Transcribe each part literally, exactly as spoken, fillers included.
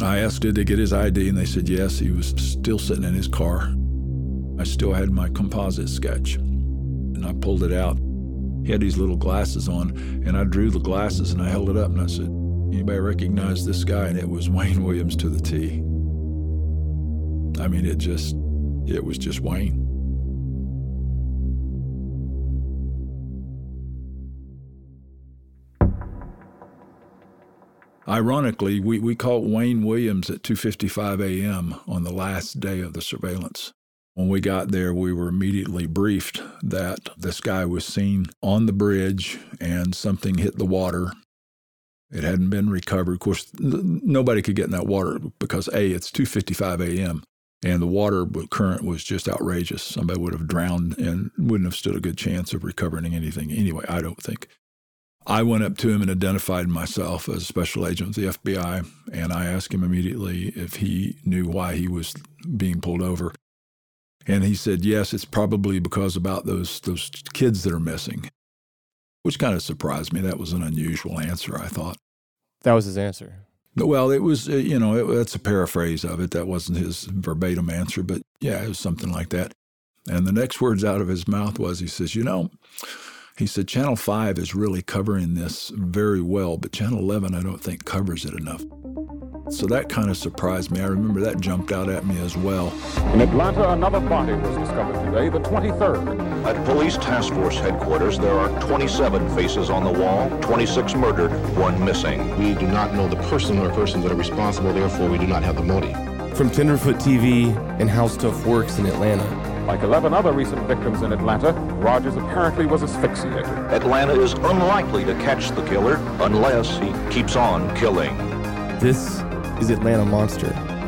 I asked, did they get his I D? And they said yes, he was still sitting in his car. I still had my composite sketch, and I pulled it out. He had these little glasses on, and I drew the glasses, and I held it up, and I said, anybody recognize this guy? And it was Wayne Williams to the T. I mean, it just, it was just Wayne. Ironically, we, we caught Wayne Williams at two fifty-five a.m. on the last day of the surveillance. When we got there, we were immediately briefed that this guy was seen on the bridge and something hit the water. It hadn't been recovered. Of course, nobody could get in that water because, A, it's two fifty-five a.m., and the water current was just outrageous. Somebody would have drowned and wouldn't have stood a good chance of recovering anything anyway, I don't think. I went up to him and identified myself as a special agent of the F B I, and I asked him immediately if he knew why he was being pulled over. And he said, yes, it's probably because about those those kids that are missing, which kind of surprised me. That was an unusual answer, I thought. That was his answer? Well, it was, you know, it, that's a paraphrase of it. That wasn't his verbatim answer, but yeah, it was something like that. And the next words out of his mouth was, he says, you know, he said, Channel five is really covering this very well, but Channel eleven, I don't think, covers it enough. So that kind of surprised me. I remember that jumped out at me as well. In Atlanta, another body was discovered today, the twenty-third. At Police Task Force headquarters, there are twenty-seven faces on the wall, twenty-six murdered, one missing. We do not know the person or persons that are responsible, therefore we do not have the motive. From Tenderfoot T V and How Stuff Works in Atlanta. Like eleven other recent victims in Atlanta, Rogers apparently was asphyxiated. Atlanta is unlikely to catch the killer unless he keeps on killing. This is Atlanta Monster.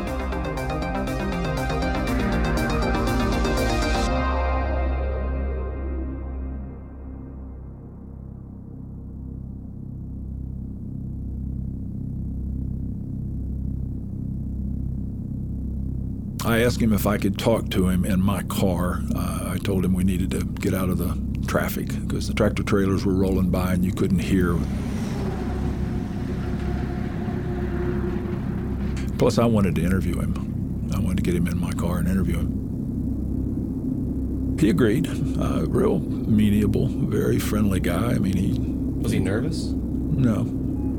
I asked him if I could talk to him in my car. Uh, I told him we needed to get out of the traffic because the tractor trailers were rolling by and you couldn't hear. Plus, I wanted to interview him. I wanted to get him in my car and interview him. He agreed. Uh, real amenable, very friendly guy. I mean, he... Was he nervous? No.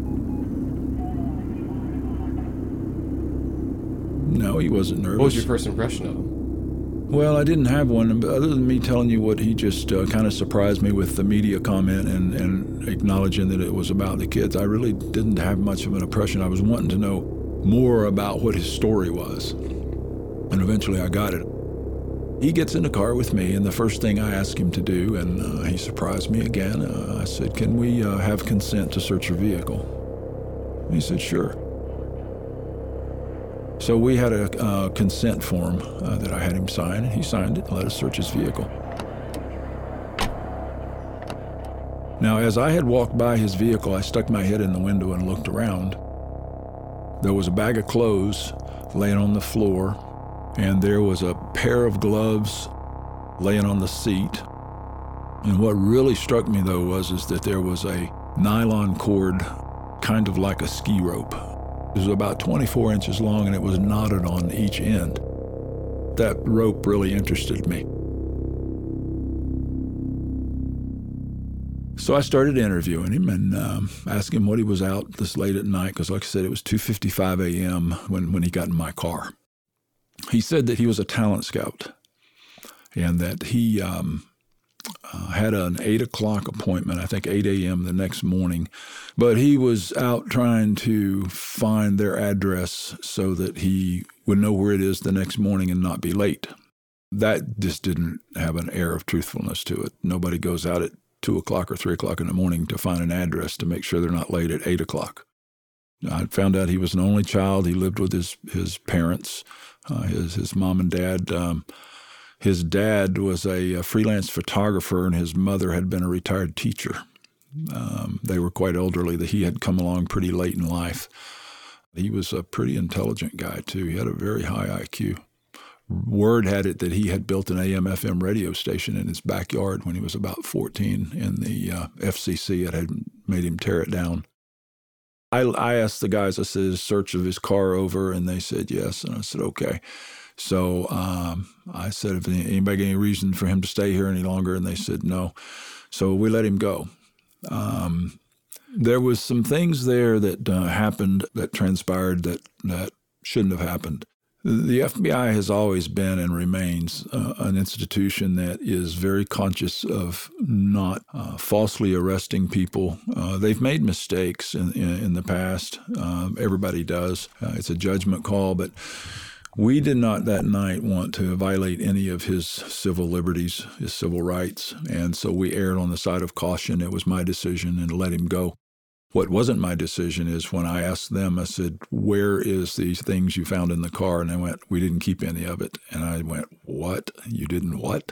No, he wasn't nervous. What was your first impression of him? Well, I didn't have one, but other than me telling you what he just uh, kind of surprised me with the media comment and, and acknowledging that it was about the kids. I really didn't have much of an impression. I was wanting to know more about what his story was, and eventually I got it. He gets in the car with me, and the first thing I asked him to do, and uh, he surprised me again, uh, I said, can we uh, have consent to search your vehicle? He said, sure. So we had a uh, consent form uh, that I had him sign, and he signed it and let us search his vehicle. Now, as I had walked by his vehicle, I stuck my head in the window and looked around. There was a bag of clothes laying on the floor, and there was a pair of gloves laying on the seat. And what really struck me, though, was is that there was a nylon cord, kind of like a ski rope. It was about twenty-four inches long, and it was knotted on each end. That rope really interested me. So I started interviewing him and um, asking him what he was out this late at night, because like I said, it was two fifty-five a.m. when, when he got in my car. He said that he was a talent scout and that he um, uh, had an eight o'clock appointment, I think eight a.m. the next morning, but he was out trying to find their address so that he would know where it is the next morning and not be late. That just didn't have an air of truthfulness to it. Nobody goes out at two o'clock or three o'clock in the morning to find an address to make sure they're not late at eight o'clock. I found out he was an only child. He lived with his, his parents, uh, his, his mom and dad. Um, his dad was a, a freelance photographer, and his mother had been a retired teacher. Um, they were quite elderly. That he had come along pretty late in life. He was a pretty intelligent guy, too. He had a very high I Q. Word had it that he had built an A M F M radio station in his backyard when he was about fourteen, and the uh, F C C had, had made him tear it down. I, I asked the guys, I said, is search of his car over? And they said yes. And I said, okay. So um, I said, if anybody got any reason for him to stay here any longer? And they said no. So we let him go. Um, there was some things there that uh, happened that transpired that, that shouldn't have happened. The F B I has always been and remains uh, an institution that is very conscious of not uh, falsely arresting people. Uh, they've made mistakes in, in, in the past. Um, everybody does. Uh, it's a judgment call, but we did not that night want to violate any of his civil liberties, his civil rights, and so we erred on the side of caution. It was my decision and let him go. What wasn't my decision is when I asked them, I said, where is these things you found in the car? And they went, we didn't keep any of it. And I went, what? You didn't what?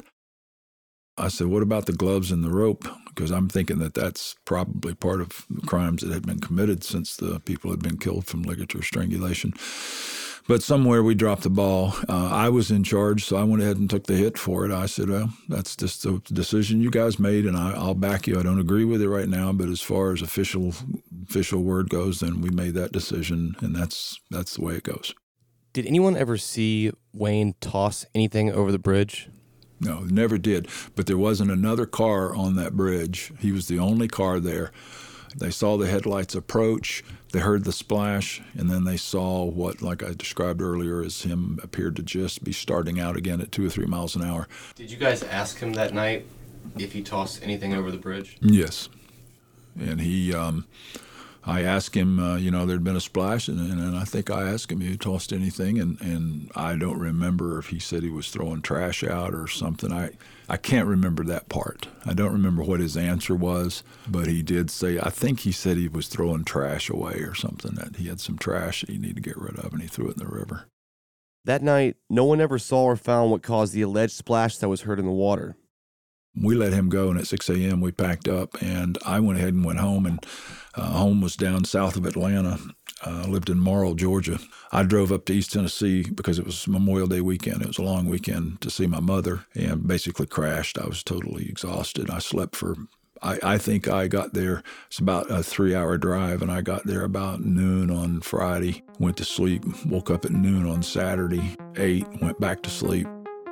I said, what about the gloves and the rope? Because I'm thinking that that's probably part of the crimes that had been committed since the people had been killed from ligature strangulation. But somewhere we dropped the ball. Uh, I was in charge, so I went ahead and took the hit for it. I said, well, that's just the decision you guys made, and I, I'll back you. I don't agree with it right now, but as far as official official word goes, then we made that decision, and that's that's the way it goes. Did anyone ever see Wayne toss anything over the bridge? No, never did. But there wasn't another car on that bridge. He was the only car there. They saw the headlights approach, they heard the splash, and then they saw what, like I described earlier, as him appeared to just be starting out again at two or three miles an hour. Did you guys ask him that night if he tossed anything over the bridge? Yes. And he, um, I asked him, uh, you know, there'd been a splash, and, and I think I asked him if he tossed anything, and, and I don't remember if he said he was throwing trash out or something. I, I can't remember that part. I don't remember what his answer was, but he did say, I think he said he was throwing trash away or something, that he had some trash that he needed to get rid of, and he threw it in the river. That night, no one ever saw or found what caused the alleged splash that was heard in the water. We let him go, and at six a.m. we packed up, and I went ahead and went home, and uh, home was down south of Atlanta. I uh, lived in Morrill, Georgia. I drove up to East Tennessee because it was Memorial Day weekend. It was a long weekend to see my mother, and basically crashed. I was totally exhausted. I slept for, I, I think I got there, it's about a three-hour drive, and I got there about noon on Friday, went to sleep, woke up at noon on Saturday, ate, went back to sleep.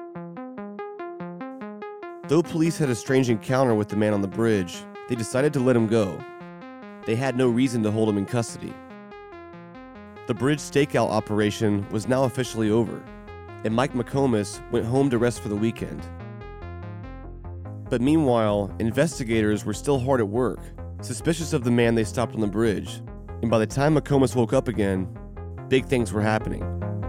Though police had a strange encounter with the man on the bridge, they decided to let him go. They had no reason to hold him in custody. The bridge stakeout operation was now officially over, and Mike McComas went home to rest for the weekend. But meanwhile, investigators were still hard at work, suspicious of the man they stopped on the bridge, and by the time McComas woke up again, big things were happening.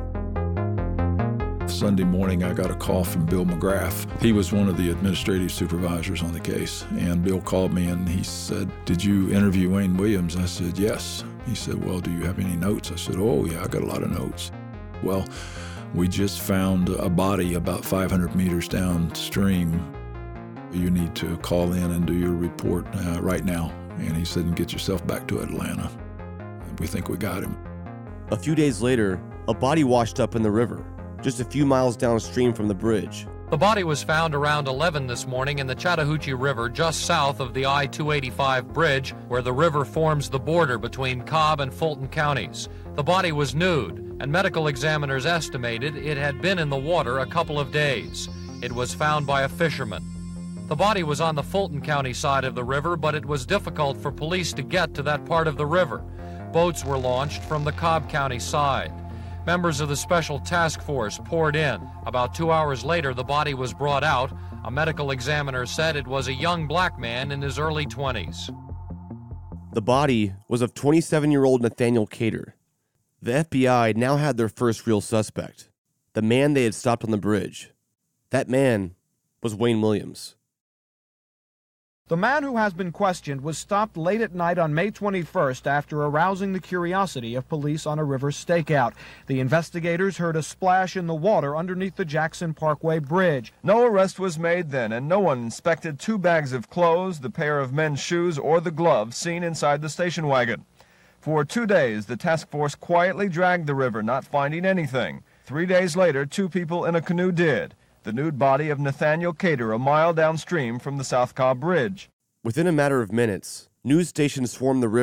Sunday morning, I got a call from Bill McGrath. He was one of the administrative supervisors on the case, and Bill called me and he said, did you interview Wayne Williams? I said, yes. He said, well, do you have any notes? I said, oh, yeah, I got a lot of notes. Well, we just found a body about five hundred meters downstream. You need to call in and do your report uh, right now. And he said, and get yourself back to Atlanta. We think we got him. A few days later, a body washed up in the river, just a few miles downstream from the bridge. The body was found around eleven this morning in the Chattahoochee River just south of the I two eighty-five bridge, where the river forms the border between Cobb and Fulton counties. The body was nude, and medical examiners estimated it had been in the water a couple of days. It was found by a fisherman. The body was on the Fulton County side of the river, but it was difficult for police to get to that part of the river. Boats were launched from the Cobb County side. Members of the Special Task Force poured in. About two hours later, the body was brought out. A medical examiner said it was a young black man in his early twenties. The body was of twenty-seven-year-old Nathaniel Cater. The F B I now had their first real suspect, the man they had stopped on the bridge. That man was Wayne Williams. The man who has been questioned was stopped late at night on May twenty-first after arousing the curiosity of police on a river stakeout. The investigators heard a splash in the water underneath the Jackson Parkway Bridge. No arrest was made then, and no one inspected two bags of clothes, the pair of men's shoes, or the gloves seen inside the station wagon. For two days, the task force quietly dragged the river, not finding anything. Three days later, two people in a canoe did. The nude body of Nathaniel Cater a mile downstream from the South Cobb Bridge. Within a matter of minutes, news stations swarmed the river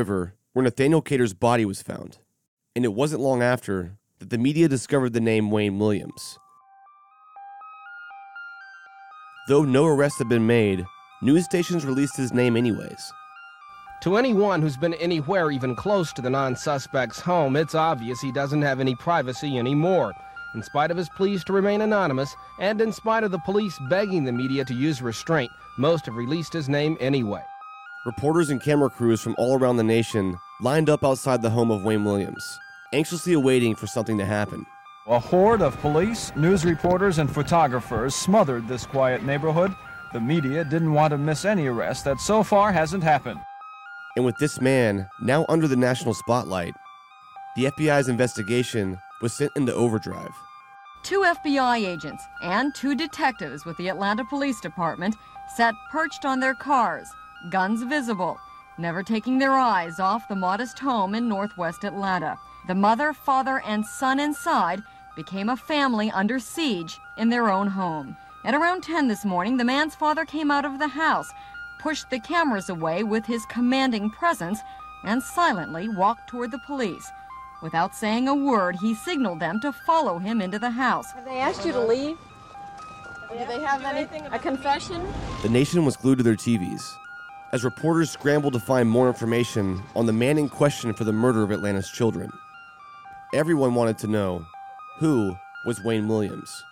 where Nathaniel Cater's body was found. And it wasn't long after that the media discovered the name Wayne Williams. Though no arrests had been made, news stations released his name anyways. To anyone who's been anywhere even close to the non-suspect's home, it's obvious he doesn't have any privacy anymore. In spite of his pleas to remain anonymous, and in spite of the police begging the media to use restraint, most have released his name anyway. Reporters and camera crews from all around the nation lined up outside the home of Wayne Williams, anxiously awaiting for something to happen. A horde of police, news reporters, and photographers smothered this quiet neighborhood. The media didn't want to miss any arrest that so far hasn't happened. And with this man now under the national spotlight, the F B I's investigation was sent into overdrive. Two F B I agents and two detectives with the Atlanta Police Department sat perched on their cars, guns visible, never taking their eyes off the modest home in northwest Atlanta. The mother, father, and son inside became a family under siege in their own home. At around ten this morning, the man's father came out of the house, pushed the cameras away with his commanding presence, and silently walked toward the police. Without saying a word, he signaled them to follow him into the house. Have they asked you to leave? Do they have anything, a confession? The nation was glued to their T Vs as reporters scrambled to find more information on the man in question for the murder of Atlanta's children. Everyone wanted to know, who was Wayne Williams?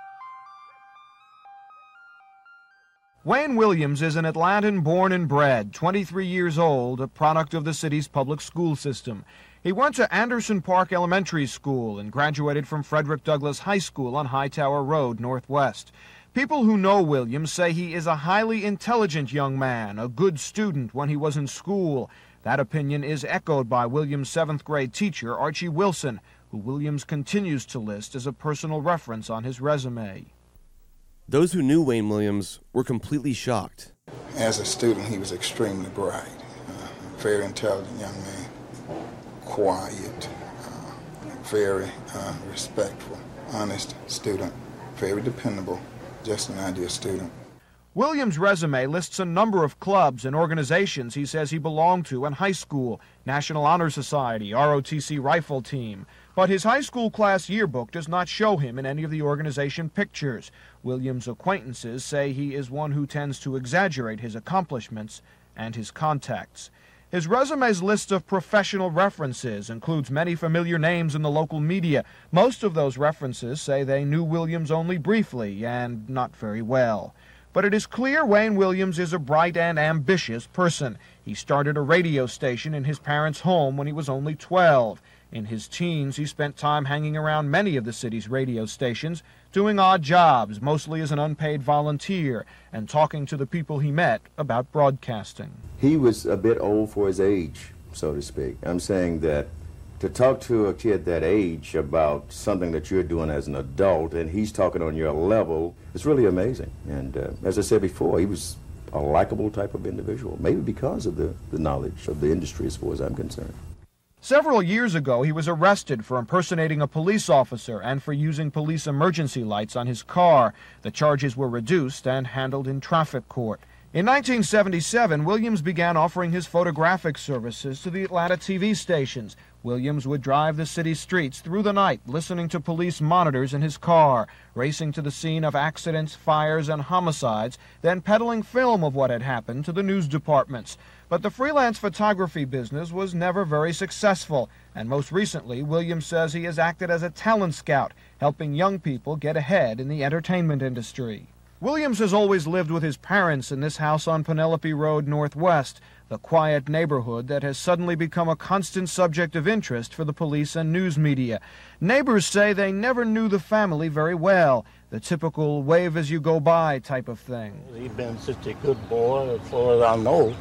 Wayne Williams is an Atlantan born and bred, twenty-three years old, a product of the city's public school system. He went to Anderson Park Elementary School and graduated from Frederick Douglass High School on Hightower Road, Northwest. People who know Williams say he is a highly intelligent young man, a good student when he was in school. That opinion is echoed by Williams' seventh grade teacher, Archie Wilson, who Williams continues to list as a personal reference on his resume. Those who knew Wayne Williams were completely shocked. As a student, he was extremely bright, uh, very intelligent young man, quiet, uh, very uh, respectful, honest student, very dependable, just an ideal student. Williams' resume lists a number of clubs and organizations he says he belonged to in high school: National Honor Society, R O T C Rifle Team. But his high school class yearbook does not show him in any of the organization pictures. Williams' acquaintances say he is one who tends to exaggerate his accomplishments and his contacts. His resume's list of professional references includes many familiar names in the local media. Most of those references say they knew Williams only briefly and not very well. But it is clear Wayne Williams is a bright and ambitious person. He started a radio station in his parents' home when he was only twelve. In his teens, he spent time hanging around many of the city's radio stations, doing odd jobs, mostly as an unpaid volunteer, and talking to the people he met about broadcasting. He was a bit old for his age, so to speak. I'm saying that to talk to a kid that age about something that you're doing as an adult, and he's talking on your level, it's really amazing. And uh, as I said before, he was a likable type of individual, maybe because of the, the knowledge of the industry as far as I'm concerned. Several years ago, he was arrested for impersonating a police officer and for using police emergency lights on his car. The charges were reduced and handled in traffic court. In nineteen seventy-seven, Williams began offering his photographic services to the Atlanta T V stations. Williams would drive the city streets through the night, listening to police monitors in his car, racing to the scene of accidents, fires, and homicides, then peddling film of what had happened to the news departments. But the freelance photography business was never very successful, and most recently, Williams says he has acted as a talent scout, helping young people get ahead in the entertainment industry. Williams has always lived with his parents in this house on Penelope Road Northwest, the quiet neighborhood that has suddenly become a constant subject of interest for the police and news media. Neighbors say they never knew the family very well, the typical wave-as-you-go-by type of thing. He's been such a good boy, as far as I know.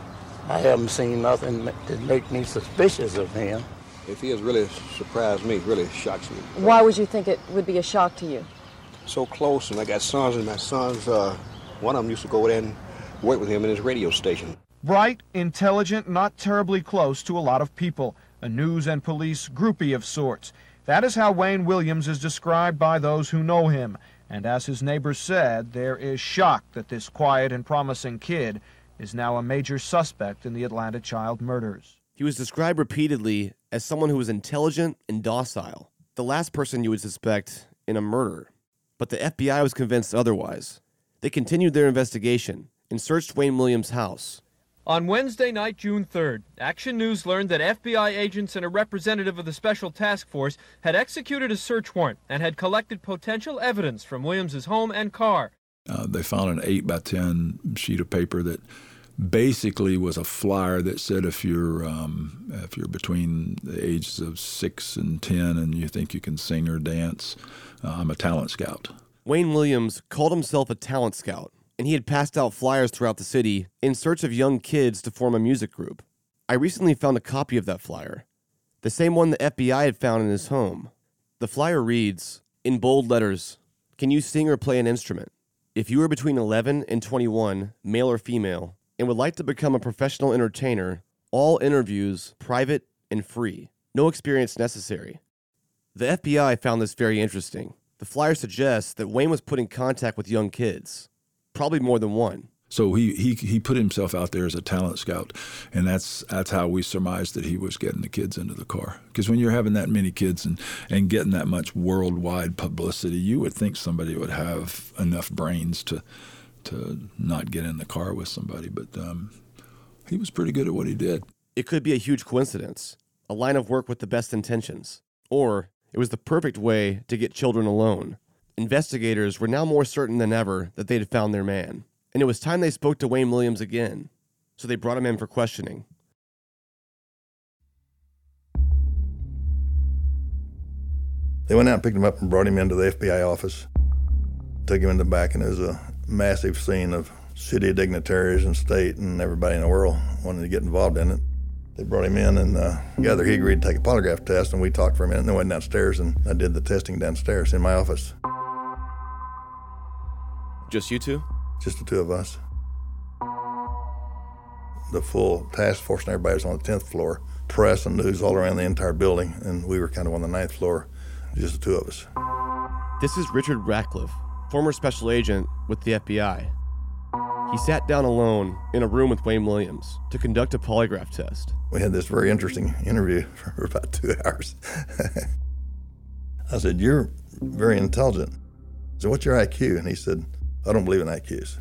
I haven't seen nothing to make me suspicious of him. If he has really surprised me, really shocks me. Why would you think it would be a shock to you? So close, and I got sons, and my sons, uh, one of them used to go over there and work with him in his radio station. Bright, intelligent, not terribly close to a lot of people, a news and police groupie of sorts. That is how Wayne Williams is described by those who know him. And as his neighbors said, there is shock that this quiet and promising kid is now a major suspect in the Atlanta child murders. He was described repeatedly as someone who was intelligent and docile, the last person you would suspect in a murder. But the F B I was convinced otherwise. They continued their investigation and searched Wayne Williams' house. On Wednesday night, June third, Action News learned that F B I agents and a representative of the Special Task Force had executed a search warrant and had collected potential evidence from Williams' home and car. Uh, they found an eight by ten sheet of paper that basically was a flyer that said if you're um, if you're between the ages of six and ten and you think you can sing or dance, uh, I'm a talent scout. Wayne Williams called himself a talent scout, and he had passed out flyers throughout the city in search of young kids to form a music group. I recently found a copy of that flyer, the same one the F B I had found in his home. The flyer reads, in bold letters, "Can you sing or play an instrument? If you are between eleven and twenty-one, male or female, and would like to become a professional entertainer, all interviews private and free. No experience necessary." The F B I found this very interesting. The flyer suggests that Wayne was put in contact with young kids, probably more than one. So he, he he put himself out there as a talent scout, and that's that's how we surmised that he was getting the kids into the car. Because when you're having that many kids and, and getting that much worldwide publicity, you would think somebody would have enough brains to to not get in the car with somebody. But um, he was pretty good at what he did. It could be a huge coincidence, a line of work with the best intentions, or it was the perfect way to get children alone. Investigators were now more certain than ever that they had found their man, and it was time they spoke to Wayne Williams again, so they brought him in for questioning. They went out and picked him up and brought him into the F B I office, took him in the back, and it was a massive scene of city dignitaries and state and everybody in the world wanted to get involved in it. They brought him in, and uh, together he agreed to take a polygraph test, and we talked for a minute, and then went downstairs, and I did the testing downstairs in my office. Just you two? Just the two of us. The full task force and everybody was on the tenth floor. Press and news all around the entire building, and we were kind of on the ninth floor, just the two of us. This is Richard Ratcliffe, former special agent with the F B I. He sat down alone in a room with Wayne Williams to conduct a polygraph test. We had this very interesting interview for about two hours. I said, "You're very intelligent." I said, "What's your I Q?" And he said, "I don't believe in I Qs."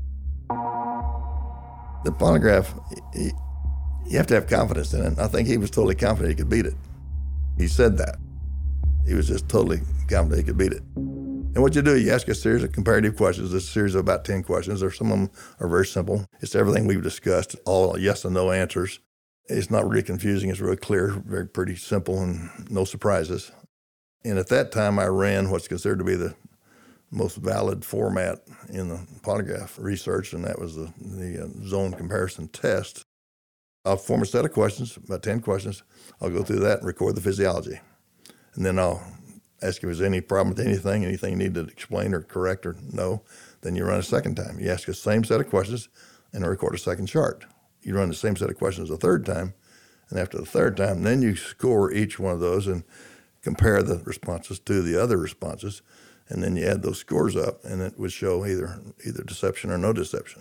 The polygraph, he, you have to have confidence in it. I think he was totally confident he could beat it. He said that. He was just totally confident he could beat it. And what you do, you ask a series of comparative questions, a series of about ten questions, or some of them are very simple. It's everything we've discussed, all yes and no answers. It's not really confusing, it's really clear, very pretty simple, and no surprises. And at that time, I ran what's considered to be the most valid format in the polygraph research, and that was the, the uh, zone comparison test. I'll form a set of questions, about ten questions. I'll go through that and record the physiology. And then I'll ask if there's any problem with anything, anything you need to explain or correct or no. Then you run a second time. You ask the same set of questions and record a second chart. You run the same set of questions a third time, and after the third time, then you score each one of those and compare the responses to the other responses, and then you add those scores up, and it would show either either deception or no deception.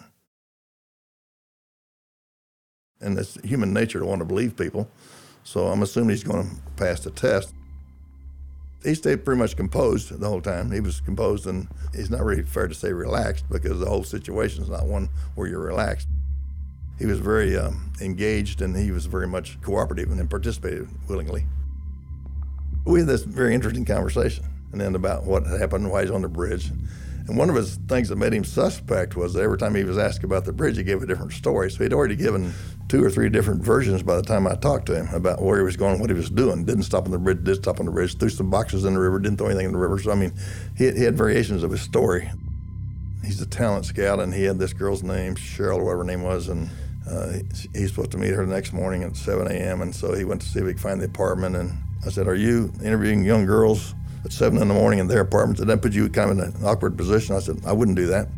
And it's human nature to want to believe people, so I'm assuming he's going to pass the test. He stayed pretty much composed the whole time. He was composed, and it's not really fair to say relaxed because the whole situation is not one where you're relaxed. He was very um, engaged, and he was very much cooperative and participated willingly. We had this very interesting conversation, and then about what happened, why he's on the bridge. And one of his things that made him suspect was that every time he was asked about the bridge, he gave a different story. So he'd already given two or three different versions by the time I talked to him about where he was going, what he was doing. Didn't stop on the bridge, did stop on the bridge, threw some boxes in the river, didn't throw anything in the river. So, I mean, he had, he had variations of his story. He's a talent scout, and he had this girl's name, Cheryl, or whatever her name was, and uh, he, he's supposed to meet her the next morning at seven a.m., and so he went to see if he could find the apartment. And I said, "Are you interviewing young girls at seven in the morning in their apartments? Did that put you kind of in an awkward position?" I said, "I wouldn't do that."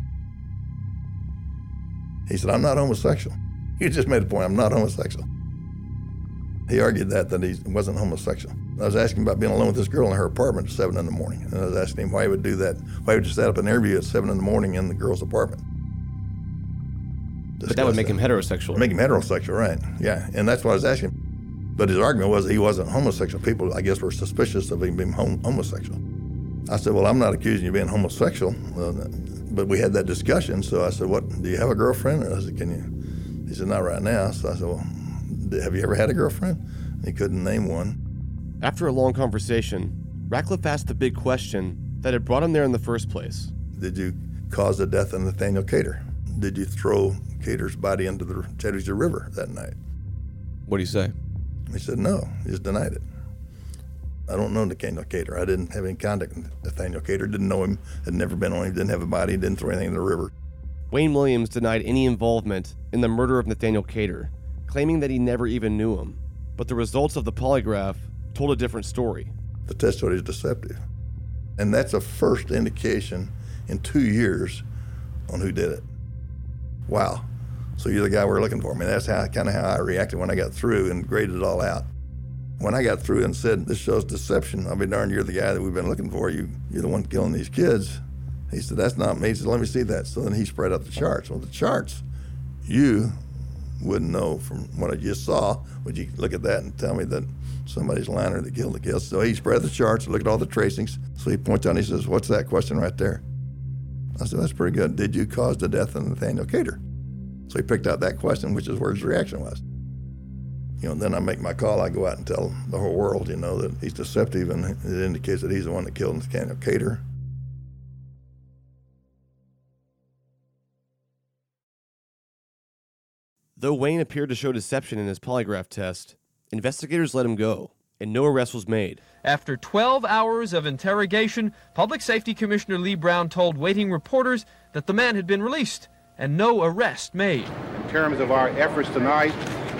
He said, "I'm not homosexual." He just made a point, I'm not homosexual. He argued that, that he wasn't homosexual. I was asking about being alone with this girl in her apartment at seven in the morning. And I was asking him why he would do that, why he would just set up an interview at seven in the morning in the girl's apartment. But that would make him heterosexual. Make him heterosexual, right, yeah. And that's what I was asking him. But his argument was he wasn't homosexual. People, I guess, were suspicious of him being hom- homosexual. I said, well, I'm not accusing you of being homosexual. Uh, but we had that discussion, so I said, what, do you have a girlfriend? And I said, can you? He said, not right now. So I said, well, have you ever had a girlfriend? And he couldn't name one. After a long conversation, Ratcliffe asked the big question that had brought him there in the first place. Did you cause the death of Nathaniel Cater? Did you throw Cater's body into the Chattahoochee River that night? What do you say? He said, no, he just denied it. I don't know Nathaniel Cater. I didn't have any contact with Nathaniel Cater, didn't know him, had never been on him, didn't have a body, didn't throw anything in the river. Wayne Williams denied any involvement in the murder of Nathaniel Cater, claiming that he never even knew him. But the results of the polygraph told a different story. The testimony is deceptive. And that's a first indication in two years on who did it. Wow. So you're the guy we're looking for. I mean, that's how kind of how I reacted when I got through and graded it all out. When I got through and said, this shows deception, I'll be darned, you're the guy that we've been looking for. You, you're the one killing these kids. He said, that's not me. He said, let me see that. So then he spread out the charts. Well, the charts, you wouldn't know from what I just saw. Would you look at that and tell me that somebody's lying or that killed the kids? So he spread the charts, looked at all the tracings. So he points out and he says, what's that question right there? I said, that's pretty good. Did you cause the death of Nathaniel Cater? So he picked out that question, which is where his reaction was. You know, then I make my call. I go out and tell the whole world, you know, that he's deceptive and it indicates that he's the one that killed Nathaniel Cater. Though Wayne appeared to show deception in his polygraph test, investigators let him go, and no arrest was made. After twelve hours of interrogation, Public Safety Commissioner Lee Brown told waiting reporters that the man had been released and no arrest made. In terms of our efforts tonight,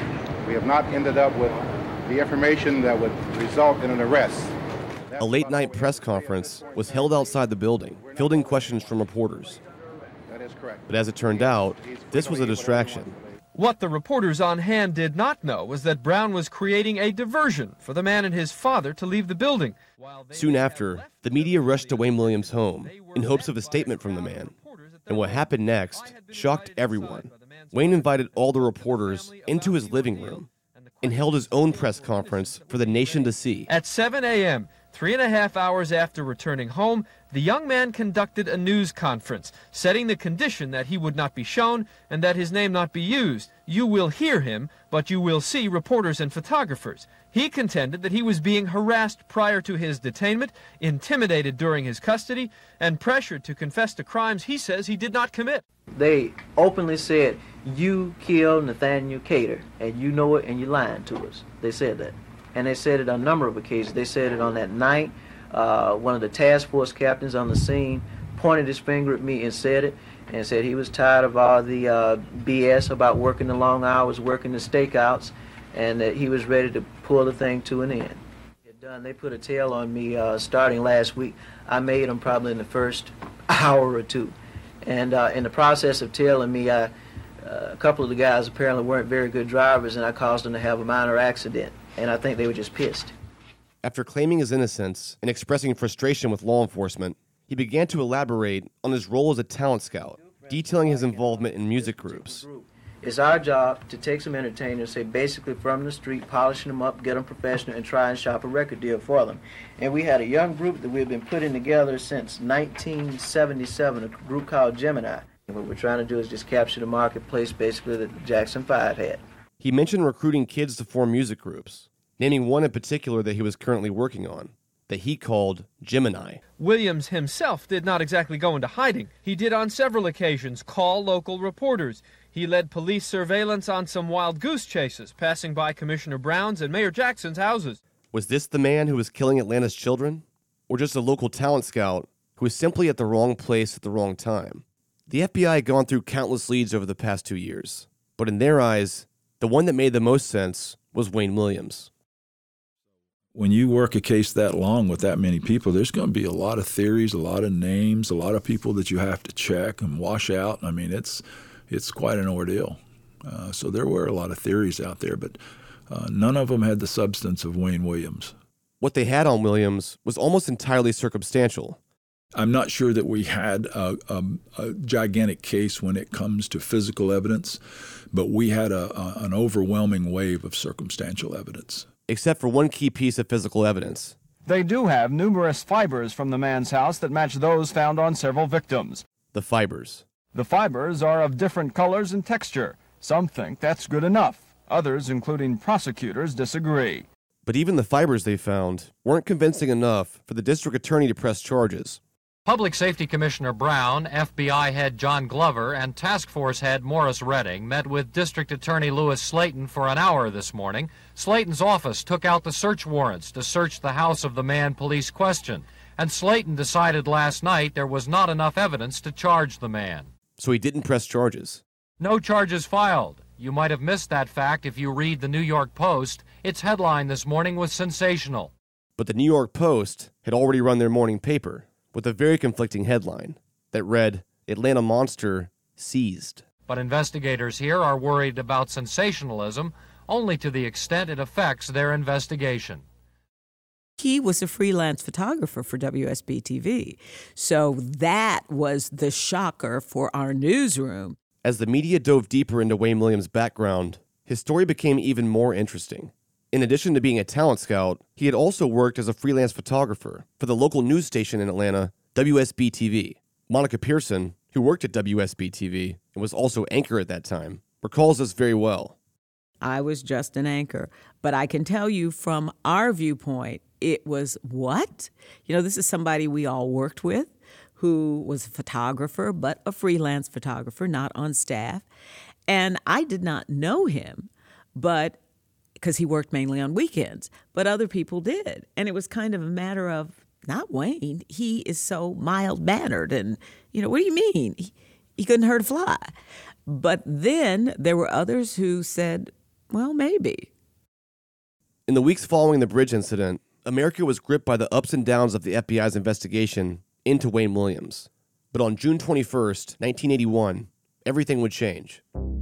we have not ended up with the information that would result in an arrest. A late-night press conference was held outside the building, fielding questions from reporters. That is correct. But as it turned out, this was a distraction. What the reporters on hand did not know was that Brown was creating a diversion for the man and his father to leave the building. Soon after, the media rushed to Wayne Williams' home in hopes of a statement from the man. And what happened next shocked everyone. Wayne invited all the reporters into his living room and held his own press conference for the nation to see. At seven a m, three and a half hours after returning home, the young man conducted a news conference, setting the condition that he would not be shown and that his name not be used. You will hear him, but you will see reporters and photographers. He contended that he was being harassed prior to his detainment, intimidated during his custody, and pressured to confess to crimes he says he did not commit. They openly said, you killed Nathaniel Cater, and you know it, and you're lying to us. They said that. And they said it on a number of occasions. They said it on that night. Uh, one of the task force captains on the scene pointed his finger at me and said it, and said he was tired of all the uh, B S about working the long hours, working the stakeouts, and that he was ready to pull the thing to an end. Done. They put a tail on me uh, starting last week. I made them probably in the first hour or two. And uh, in the process of tailing me, I, uh, a couple of the guys apparently weren't very good drivers, and I caused them to have a minor accident. And I think they were just pissed. After claiming his innocence and expressing frustration with law enforcement, he began to elaborate on his role as a talent scout, detailing his involvement in music groups. It's our job to take some entertainers, say basically from the street, polishing them up, get them professional, and try and shop a record deal for them. And we had a young group that we've been putting together since nineteen seventy-seven, a group called Gemini. And what we're trying to do is just capture the marketplace basically that the Jackson Five had. He mentioned recruiting kids to form music groups, naming one in particular that he was currently working on, that he called Gemini. Williams himself did not exactly go into hiding. He did on several occasions call local reporters. He led police surveillance on some wild goose chases, passing by Commissioner Brown's and Mayor Jackson's houses. Was this the man who was killing Atlanta's children? Or just a local talent scout who was simply at the wrong place at the wrong time? The F B I had gone through countless leads over the past two years, but in their eyes, the one that made the most sense was Wayne Williams. When you work a case that long with that many people, there's going to be a lot of theories, a lot of names, a lot of people that you have to check and wash out. I mean, it's it's quite an ordeal. Uh, so there were a lot of theories out there, but uh, none of them had the substance of Wayne Williams. What they had on Williams was almost entirely circumstantial. I'm not sure that we had a, a, a gigantic case when it comes to physical evidence, but we had a, a, an overwhelming wave of circumstantial evidence. Except for one key piece of physical evidence. They do have numerous fibers from the man's house that match those found on several victims. The fibers. The fibers are of different colors and texture. Some think that's good enough. Others, including prosecutors, disagree. But even the fibers they found weren't convincing enough for the district attorney to press charges. Public Safety Commissioner Brown, F B I head John Glover, and Task Force head Morris Redding met with District Attorney Louis Slayton for an hour this morning. Slayton's office took out the search warrants to search the house of the man police questioned, and Slayton decided last night there was not enough evidence to charge the man. So he didn't press charges? No charges filed. You might have missed that fact if you read the New York Post. Its headline this morning was sensational. But the New York Post had already run their morning paper with a very conflicting headline that read, Atlanta Monster Seized. But investigators here are worried about sensationalism only to the extent it affects their investigation. He was a freelance photographer for W S B T V, so that was the shocker for our newsroom. As the media dove deeper into Wayne Williams' background, his story became even more interesting. In addition to being a talent scout, he had also worked as a freelance photographer for the local news station in Atlanta, W S B T V. Monica Pearson, who worked at W S B T V and was also anchor at that time, recalls this very well. I was just an anchor, but I can tell you from our viewpoint, it was what? You know, this is somebody we all worked with who was a photographer, but a freelance photographer, not on staff. And I did not know him, but because he worked mainly on weekends, but other people did. And it was kind of a matter of, not Wayne, he is so mild-mannered, and, you know, what do you mean? He, he couldn't hurt a fly. But then there were others who said, well, maybe. In the weeks following the bridge incident, America was gripped by the ups and downs of the F B I's investigation into Wayne Williams. But on June twenty-first, nineteen eighty-one, everything would change.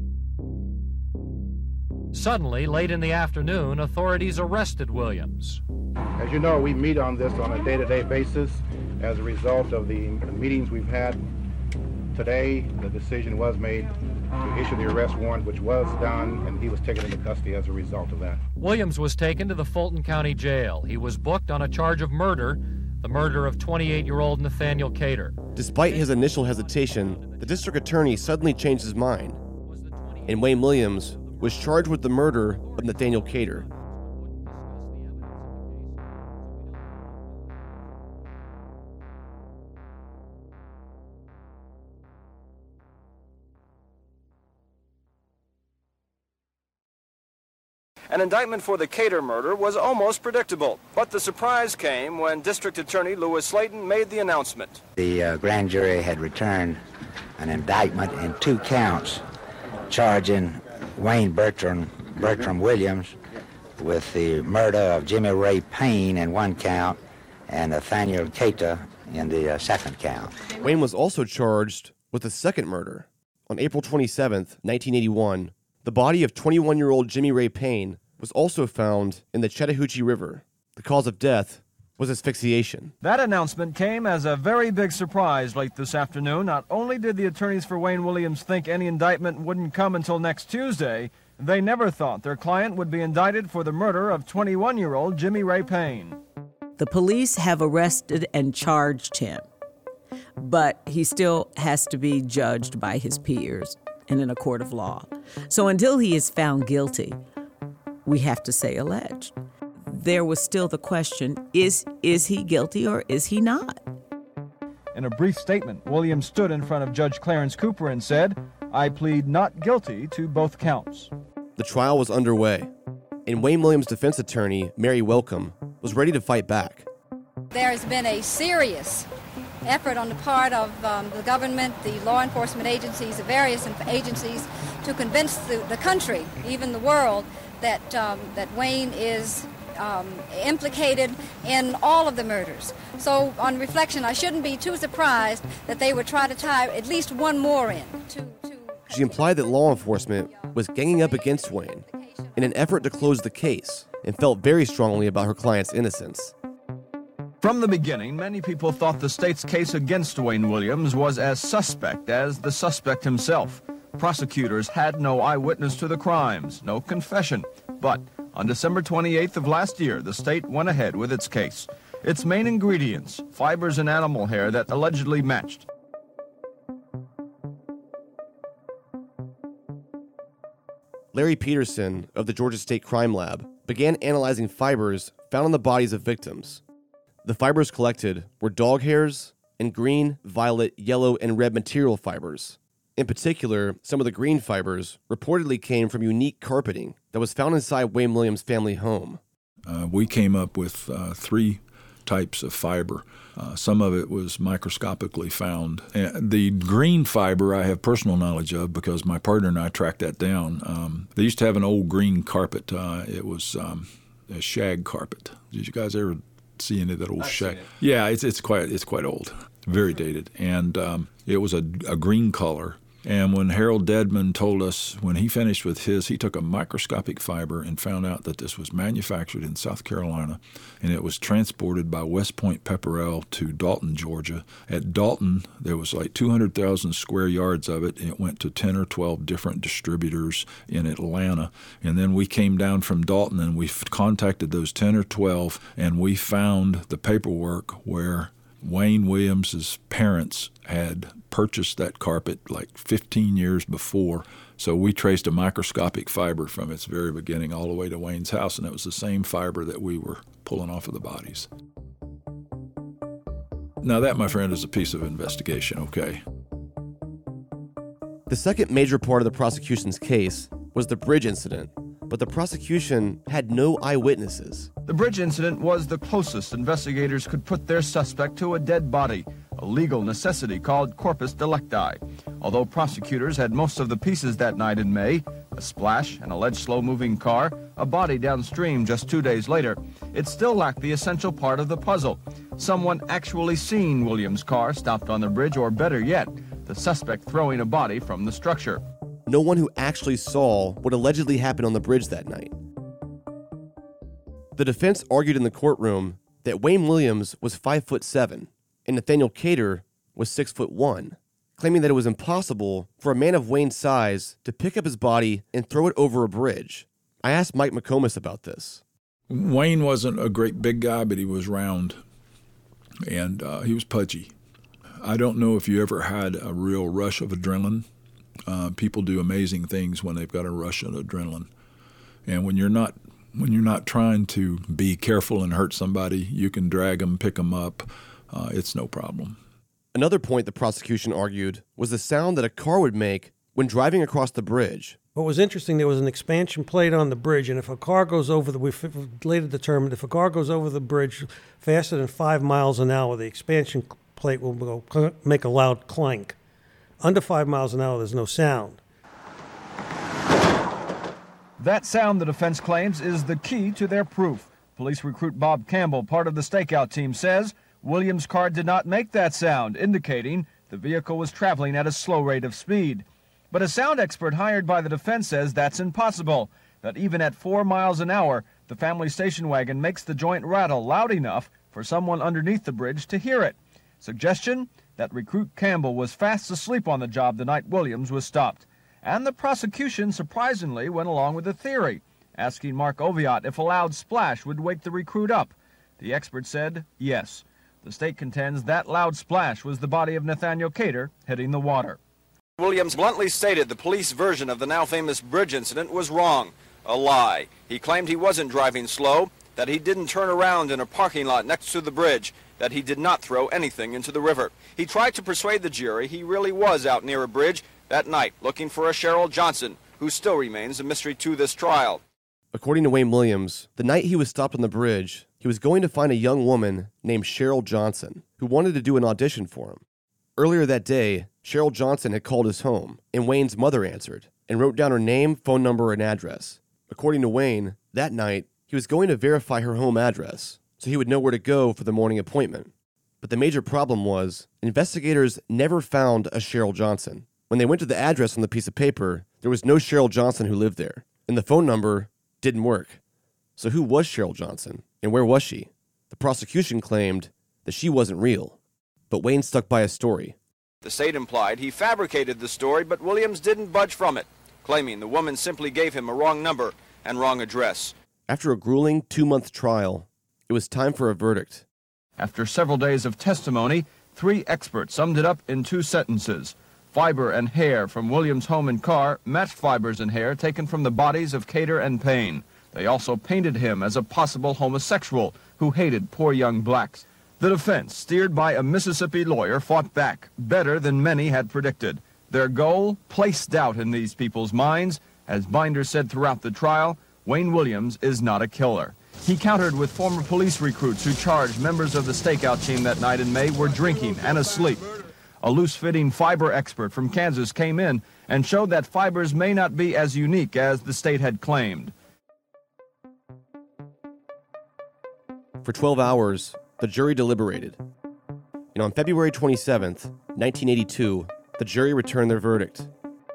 Suddenly, late in the afternoon, authorities arrested Williams. As you know, we meet on this on a day-to-day basis. As a result of the meetings we've had today, the decision was made to issue the arrest warrant, which was done, and he was taken into custody as a result of that. Williams was taken to the Fulton County Jail. He was booked on a charge of murder, the murder of twenty-eight-year-old Nathaniel Cater. Despite his initial hesitation, the district attorney suddenly changed his mind, and Wayne Williams was charged with the murder of Nathaniel Cater. An indictment for the Cater murder was almost predictable, but the surprise came when District Attorney Louis Slayton made the announcement. The uh, grand jury had returned an indictment in two counts charging Wayne Bertram, Bertram Williams with the murder of Jimmy Ray Payne in one count and Nathaniel Cater in the uh, second count. Wayne was also charged with a second murder. On April twenty-seventh, nineteen eighty-one, the body of twenty-one-year-old Jimmy Ray Payne was also found in the Chattahoochee River. The cause of death was asphyxiation. That announcement came as a very big surprise late this afternoon. Not only did the attorneys for Wayne Williams think any indictment wouldn't come until next Tuesday, they never thought their client would be indicted for the murder of twenty-one-year-old Jimmy Ray Payne. The police have arrested and charged him, but he still has to be judged by his peers and in a court of law. So until he is found guilty, we have to say alleged. There was still the question, is, is he guilty or is he not? In a brief statement, Williams stood in front of Judge Clarence Cooper and said, "I plead not guilty to both counts." The trial was underway, and Wayne Williams' defense attorney, Mary Welcome, was ready to fight back. There has been a serious effort on the part of um, the government, the law enforcement agencies, the various agencies, to convince the, the country, even the world, that um, that Wayne is um, implicated in all of the murders. So on reflection, I shouldn't be too surprised that they would try to tie at least one more in. To, to She implied that law enforcement was ganging up against Wayne in an effort to close the case and felt very strongly about her client's innocence. From the beginning, many people thought the state's case against Wayne Williams was as suspect as the suspect himself. Prosecutors had no eyewitness to the crimes, no confession. But on December twenty-eighth of last year, the state went ahead with its case. Its main ingredients, fibers and animal hair that allegedly matched. Larry Peterson of the Georgia State Crime Lab began analyzing fibers found on the bodies of victims. The fibers collected were dog hairs and green, violet, yellow, and red material fibers. In particular, some of the green fibers reportedly came from unique carpeting that was found inside Wayne Williams' family home. Uh, we came up with uh, three types of fiber. Uh, some of it was microscopically found. And the green fiber I have personal knowledge of because my partner and I tracked that down. Um, they used to have an old green carpet. Uh, it was um, a shag carpet. Did you guys ever see any of that old I've shag? seen it. Yeah, it's it's quite it's quite old, very dated, and um, it was a, a green color. And when Harold Dedman told us when he finished with his, he took a microscopic fiber and found out that this was manufactured in South Carolina, and it was transported by West Point Pepperell to Dalton, Georgia. At Dalton, there was like two hundred thousand square yards of it. It went to ten or twelve different distributors in Atlanta. And then we came down from Dalton and we contacted those ten or twelve, and we found the paperwork where Wayne Williams's parents had purchased that carpet like fifteen years before. So we traced a microscopic fiber from its very beginning all the way to Wayne's house, and it was the same fiber that we were pulling off of the bodies. Now that, my friend, is a piece of investigation, okay? The second major part of the prosecution's case was the bridge incident, but the prosecution had no eyewitnesses. The bridge incident was the closest investigators could put their suspect to a dead body, a legal necessity called corpus delicti. Although prosecutors had most of the pieces that night in May, a splash, an alleged slow-moving car, a body downstream just two days later, it still lacked the essential part of the puzzle. Someone actually seen Williams' car stopped on the bridge, or better yet, the suspect throwing a body from the structure. No one who actually saw what allegedly happened on the bridge that night. The defense argued in the courtroom that Wayne Williams was five foot seven and Nathaniel Cater was six foot one, claiming that it was impossible for a man of Wayne's size to pick up his body and throw it over a bridge. I asked Mike McComas about this. Wayne wasn't a great big guy, but he was round, and uh, he was pudgy. I don't know if you ever had a real rush of adrenaline. Uh, people do amazing things when they've got a rush of adrenaline. And when you're not when you're not trying to be careful and hurt somebody, you can drag them, pick them up. Uh, it's no problem. Another point the prosecution argued was the sound that a car would make when driving across the bridge. What was interesting, there was an expansion plate on the bridge, and if a car goes over the, we later determined, if a car goes over the bridge faster than five miles an hour, the expansion plate will go, make a loud clank. Under five miles an hour, there's no sound. That sound, the defense claims, is the key to their proof. Police recruit Bob Campbell, part of the stakeout team, says Williams' car did not make that sound, indicating the vehicle was traveling at a slow rate of speed. But a sound expert hired by the defense says that's impossible, that even at four miles an hour, the family station wagon makes the joint rattle loud enough for someone underneath the bridge to hear it. Suggestion that recruit Campbell was fast asleep on the job the night Williams was stopped. And the prosecution surprisingly went along with the theory, asking Mark Oviatt if a loud splash would wake the recruit up. The expert said yes. The state contends that loud splash was the body of Nathaniel Cater hitting the water. Williams bluntly stated the police version of the now famous bridge incident was wrong, a lie. He claimed he wasn't driving slow, that he didn't turn around in a parking lot next to the bridge, that he did not throw anything into the river. He tried to persuade the jury he really was out near a bridge that night looking for a Cheryl Johnson, who still remains a mystery to this trial. According to Wayne Williams, the night he was stopped on the bridge, he was going to find a young woman named Cheryl Johnson, who wanted to do an audition for him. Earlier that day, Cheryl Johnson had called his home, and Wayne's mother answered, and wrote down her name, phone number, and address. According to Wayne, that night, he was going to verify her home address, so he would know where to go for the morning appointment. But the major problem was, investigators never found a Cheryl Johnson. When they went to the address on the piece of paper, there was no Cheryl Johnson who lived there, and the phone number didn't work. So who was Cheryl Johnson, and where was she? The prosecution claimed that she wasn't real. But Wayne stuck by his story. The state implied he fabricated the story, but Williams didn't budge from it, claiming the woman simply gave him a wrong number and wrong address. After a grueling two-month trial, it was time for a verdict. After several days of testimony, three experts summed it up in two sentences. Fiber and hair from Williams' home and car matched fibers and hair taken from the bodies of Cater and Payne. They also painted him as a possible homosexual who hated poor young blacks. The defense, steered by a Mississippi lawyer, fought back better than many had predicted. Their goal, place doubt in these people's minds. As Binder said throughout the trial, Wayne Williams is not a killer. He countered with former police recruits who charged members of the stakeout team that night in May were drinking and asleep. A loose-fitting fiber expert from Kansas came in and showed that fibers may not be as unique as the state had claimed. For twelve hours, the jury deliberated. And on February twenty-seventh, nineteen eighty-two, the jury returned their verdict.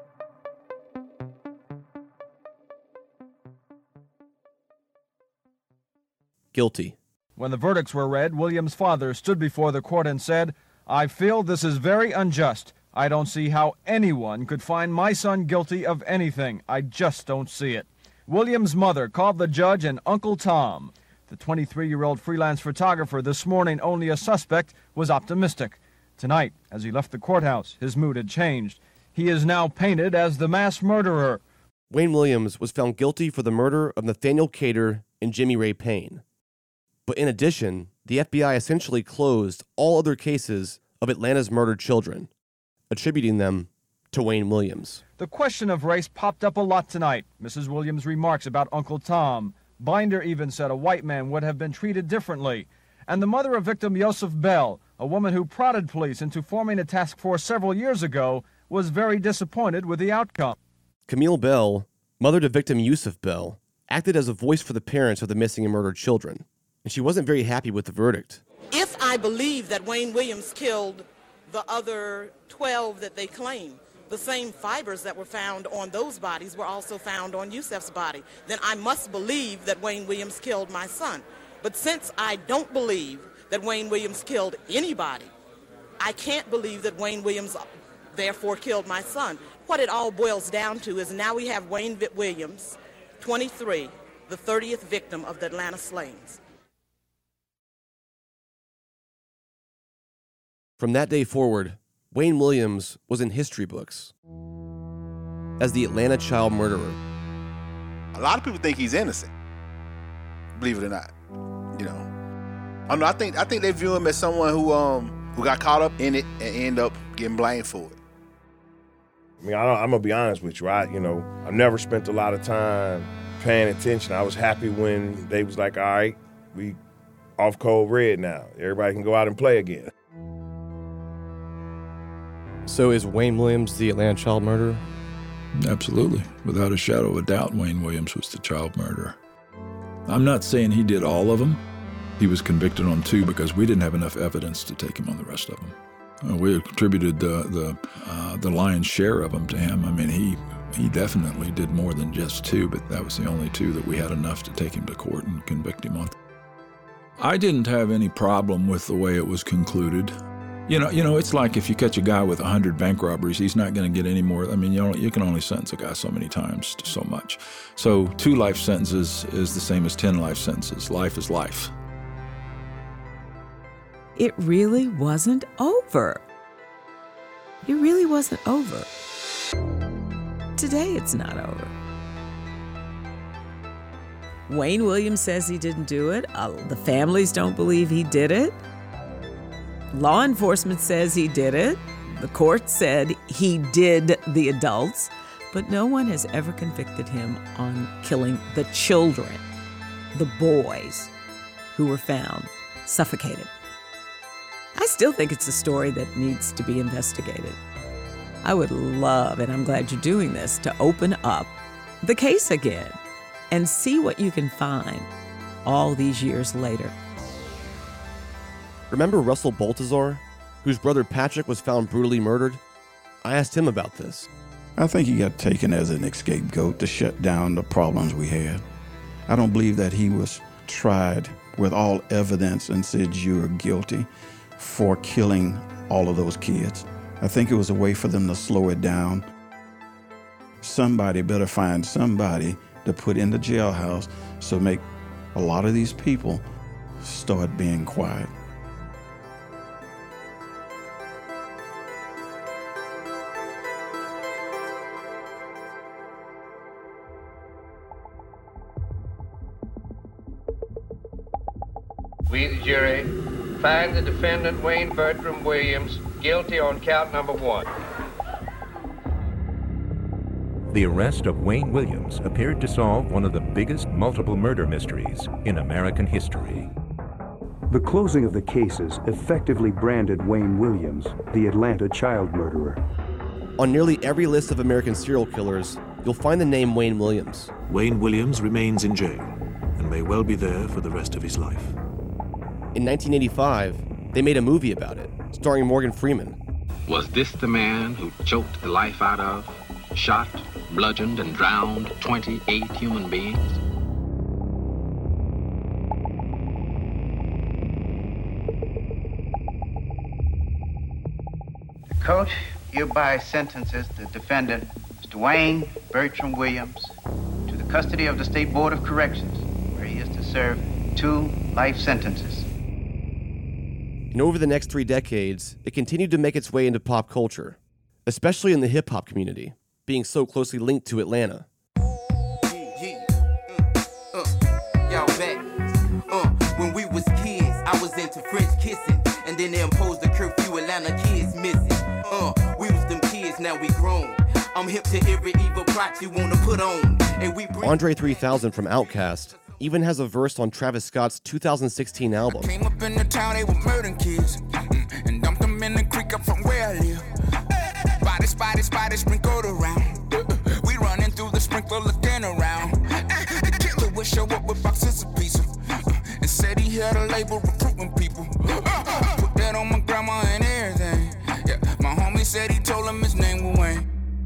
Guilty. When the verdicts were read, Williams' father stood before the court and said, "I feel this is very unjust. I don't see how anyone could find my son guilty of anything. I just don't see it." Williams' mother called the judge an Uncle Tom. The twenty-three-year-old freelance photographer, this morning only a suspect, was optimistic. Tonight, as he left the courthouse, his mood had changed. He is now painted as the mass murderer. Wayne Williams was found guilty for the murder of Nathaniel Cater and Jimmy Ray Payne. But in addition, the F B I essentially closed all other cases of Atlanta's murdered children, attributing them to Wayne Williams. The question of race popped up a lot tonight. Missus Williams' remarks about Uncle Tom. Binder even said a white man would have been treated differently. And the mother of victim Yosef Bell, a woman who prodded police into forming a task force several years ago, was very disappointed with the outcome. Camille Bell, mother to victim Yusuf Bell, acted as a voice for the parents of the missing and murdered children, and she wasn't very happy with the verdict. If I believe that Wayne Williams killed the other twelve that they claim, the same fibers that were found on those bodies were also found on Yusuf's body, then I must believe that Wayne Williams killed my son. But since I don't believe that Wayne Williams killed anybody, I can't believe that Wayne Williams therefore killed my son. What it all boils down to is now we have Wayne Williams, twenty-three, the thirtieth victim of the Atlanta slayings. From that day forward, Wayne Williams was in history books as the Atlanta child murderer. A lot of people think he's innocent, believe it or not. You know, I don't know. I think I think they view him as someone who um who got caught up in it and end up getting blamed for it. I mean, I don't, I'm gonna be honest with you. I, you know, I've never spent a lot of time paying attention. I was happy when they was like, "All right, we off code red now. Everybody can go out and play again." So is Wayne Williams the Atlanta child murderer? Absolutely. Without a shadow of a doubt, Wayne Williams was the child murderer. I'm not saying he did all of them. He was convicted on two because we didn't have enough evidence to take him on the rest of them. Uh, we attributed the the, uh, the lion's share of them to him. I mean, he he definitely did more than just two, but that was the only two that we had enough to take him to court and convict him on. I didn't have any problem with the way it was concluded. You know, you know, it's like if you catch a guy with a hundred bank robberies, he's not going to get any more. I mean, you know, you can only sentence a guy so many times to so much. So two life sentences is the same as ten life sentences. Life is life. It really wasn't over. It really wasn't over. Today it's not over. Wayne Williams says he didn't do it. Uh, the families don't believe he did it. Law enforcement says he did it. The court said he did the adults, but no one has ever convicted him on killing the children, the boys who were found suffocated. I still think it's a story that needs to be investigated. I would love, and I'm glad you're doing this, to open up the case again and see what you can find all these years later. Remember Russell Baltazar, whose brother Patrick was found brutally murdered? I asked him about this. I think he got taken as an scapegoat to shut down the problems we had. I don't believe that he was tried with all evidence and said you're guilty for killing all of those kids. I think it was a way for them to slow it down. Somebody better find somebody to put in the jailhouse so make a lot of these people start being quiet. We, the jury, find the defendant, Wayne Bertram Williams, guilty on count number one. The arrest of Wayne Williams appeared to solve one of the biggest multiple murder mysteries in American history. The closing of the cases effectively branded Wayne Williams the Atlanta child murderer. On nearly every list of American serial killers, you'll find the name Wayne Williams. Wayne Williams remains in jail and may well be there for the rest of his life. In nineteen eighty-five, they made a movie about it, starring Morgan Freeman. Was this the man who choked the life out of, shot, bludgeoned, and drowned twenty-eight human beings? The court hereby sentences the defendant, Mister Wayne Bertram Williams, to the custody of the State Board of Corrections, where he is to serve two life sentences. And over the next three decades, it continued to make its way into pop culture, especially in the hip-hop community, being so closely linked to Atlanta. Yeah, uh, uh, y'all back. Uh, when we was kids, I was into French kissing, and then they imposed a curfew, Atlanta kids missing. Uh, we was them kids, now we grown. I'm hip to every evil plot you wanna put on. And we bring- Andre three thousand from Outkast even has a verse on Travis Scott's two thousand sixteen album. Came up in the town, they were murdering kids, mm-mm, and dumped them in the creek up from where I live. Spotty, spotty, spotty, sprinkled around. We running through the sprinkler looking around. The killer would show up with boxes of pizza and said he had a label recruiting people. Put that on my grandma and everything. Yeah, my homie said he told him his name was Wayne.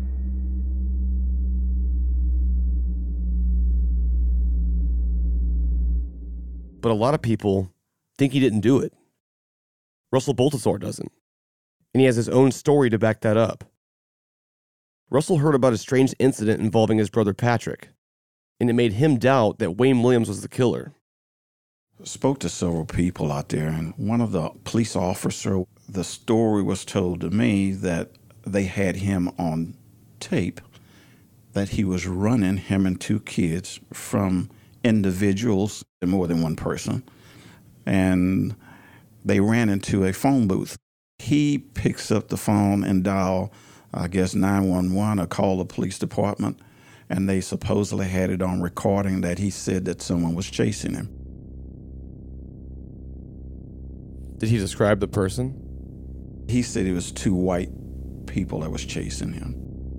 But a lot of people think he didn't do it. Russell Baltazar doesn't. And he has his own story to back that up. Russell heard about a strange incident involving his brother Patrick, and it made him doubt that Wayne Williams was the killer. Spoke to several people out there, and one of the police officers, the story was told to me that they had him on tape, that he was running, him and two kids, from individuals, more than one person, and they ran into a phone booth. He picks up the phone and dial, I guess, nine one one or call the police department, and they supposedly had it on recording that he said that someone was chasing him. Did he describe the person? He said it was two white people that was chasing him.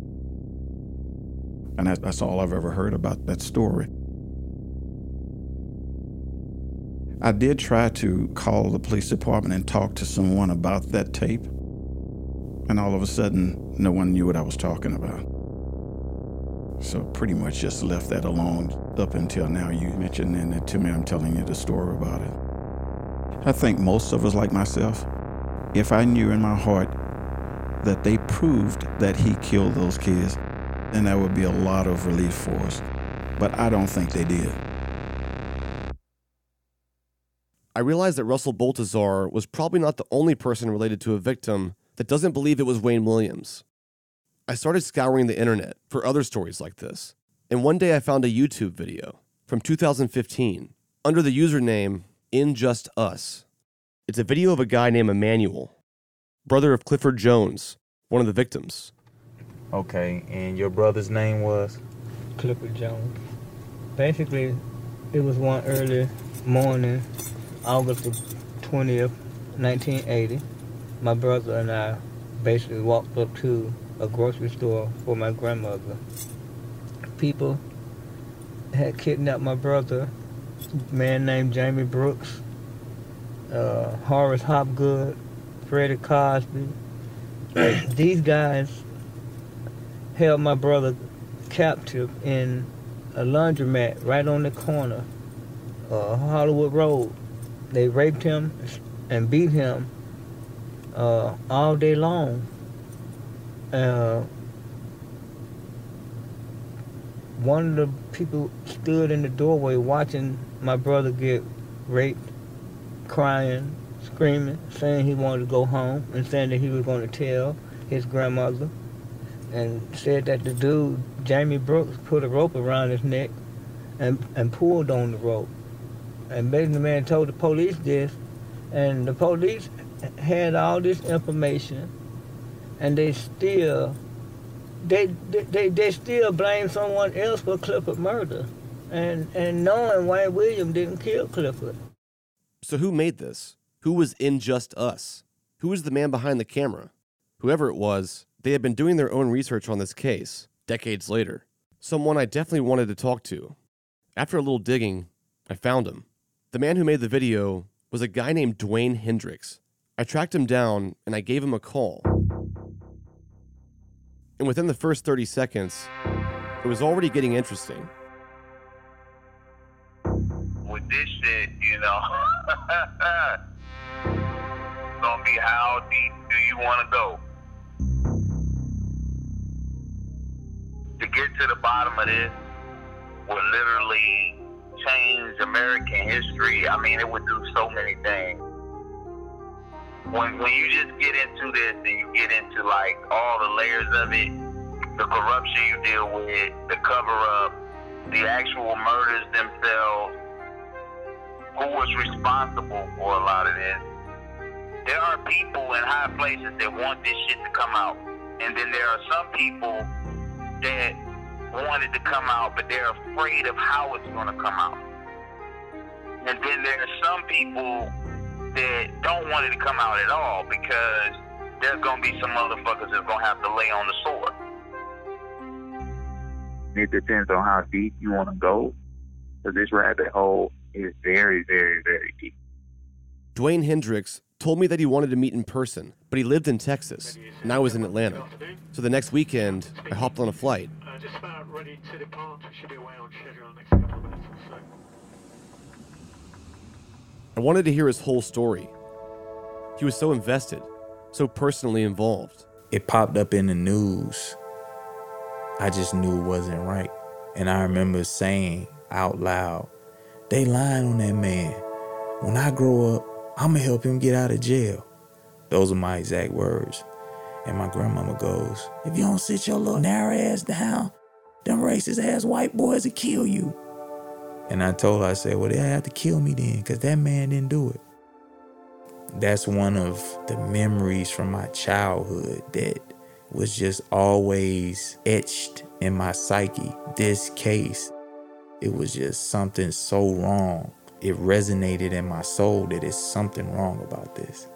And that, that's all I've ever heard about that story. I did try to call the police department and talk to someone about that tape, and all of a sudden, no one knew what I was talking about. So pretty much just left that alone up until now. You mentioning it to me, I'm telling you the story about it. I think most of us, like myself, if I knew in my heart that they proved that he killed those kids, then that would be a lot of relief for us. But I don't think they did. I realized that Russell Baltazar was probably not the only person related to a victim that doesn't believe it was Wayne Williams. I started scouring the internet for other stories like this, and one day I found a YouTube video from two thousand fifteen under the username In Just Us. It's a video of a guy named Emmanuel, brother of Clifford Jones, one of the victims. Okay, and your brother's name was? Clifford Jones. Basically, it was one early morning, August the twentieth, nineteen eighty. My brother and I basically walked up to a grocery store for my grandmother. People had kidnapped my brother, a man named Jamie Brooks, uh, Horace Hopgood, Freddie Cosby. These guys held my brother captive in a laundromat right on the corner uh, Hollywood Road. They raped him and beat him uh, all day long. Uh, one of the people stood in the doorway watching my brother get raped, crying, screaming, saying he wanted to go home and saying that he was going to tell his grandmother, and said that the dude, Jamie Brooks, put a rope around his neck and, and pulled on the rope. And basically the man told the police this, and the police had all this information, and they still, they they they still blame someone else for Clifford murder, and and knowing Wayne Williams didn't kill Clifford. So who made this? Who was in Just Us? Who was the man behind the camera? Whoever it was, they had been doing their own research on this case, decades later. Someone I definitely wanted to talk to. After a little digging, I found him. The man who made the video was a guy named Dwayne Hendricks. I tracked him down and I gave him a call. And within the first thirty seconds, it was already getting interesting. With this shit, you know, it's gonna be how deep do you want to go? To get to the bottom of this would literally change American history. I mean, it would do so many things. When when you just get into this and you get into like all the layers of it, the corruption you deal with, the cover-up, the actual murders themselves, who was responsible for a lot of this. There are people in high places that want this shit to come out. And then there are some people that want it to come out, but they're afraid of how it's going to come out. And then there are some people that don't want it to come out at all because there's going to be some motherfuckers that's going to have to lay on the sword. It depends on how deep you want to go, because this rabbit hole is very, very, very deep. Dwayne Hendricks told me that he wanted to meet in person, but he lived in Texas, and I was in Atlanta. So the next weekend, I hopped on a flight. Uh, just about ready to depart. We should be away on schedule in the next couple of minutes or so. I wanted to hear his whole story. He was so invested, so personally involved. It popped up in the news. I just knew it wasn't right. And I remember saying out loud, they lying on that man. When I grow up, I'm gonna help him get out of jail. Those are my exact words. And my grandmama goes, if you don't sit your little narrow ass down, them racist ass white boys will kill you. And I told her, I said, well, they have to kill me then, because that man didn't do it. That's one of the memories from my childhood that was just always etched in my psyche. This case, it was just something so wrong. It resonated in my soul that there's something wrong about this.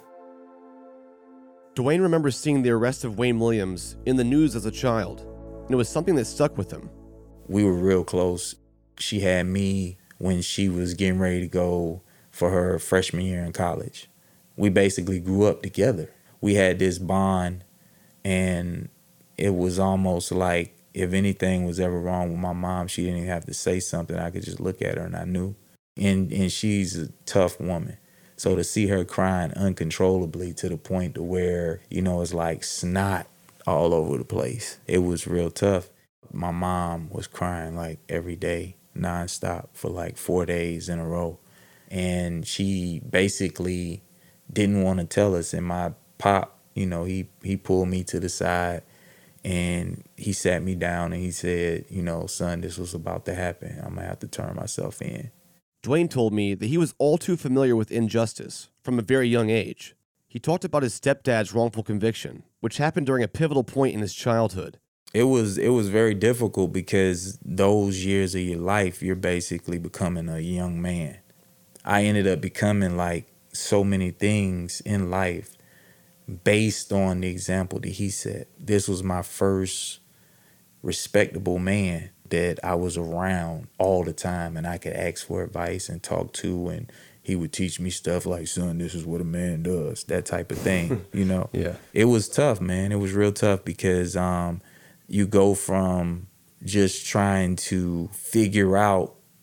Dwayne remembers seeing the arrest of Wayne Williams in the news as a child, and it was something that stuck with him. We were real close. She had me when she was getting ready to go for her freshman year in college. We basically grew up together. We had this bond, and it was almost like if anything was ever wrong with my mom, she didn't even have to say something. I could just look at her and I knew. And and she's a tough woman. So to see her crying uncontrollably to the point to where, you know, it's like snot all over the place, it was real tough. My mom was crying like every day, nonstop, for like four days in a row. And she basically didn't want to tell us. And my pop, you know, he, he pulled me to the side and he sat me down and he said, you know, son, this was about to happen. I'm going to have to turn myself in. Dwayne told me that he was all too familiar with injustice from a very young age. He talked about his stepdad's wrongful conviction, which happened during a pivotal point in his childhood. It was it was very difficult because those years of your life, you're basically becoming a young man. I ended up becoming like so many things in life based on the example that he set. This was my first respectable man that I was around all the time and I could ask for advice and talk to, and he would teach me stuff like, son, this is what a man does, that type of thing, you know? Yeah. It was tough, man. It was real tough because um, you go from just trying to figure out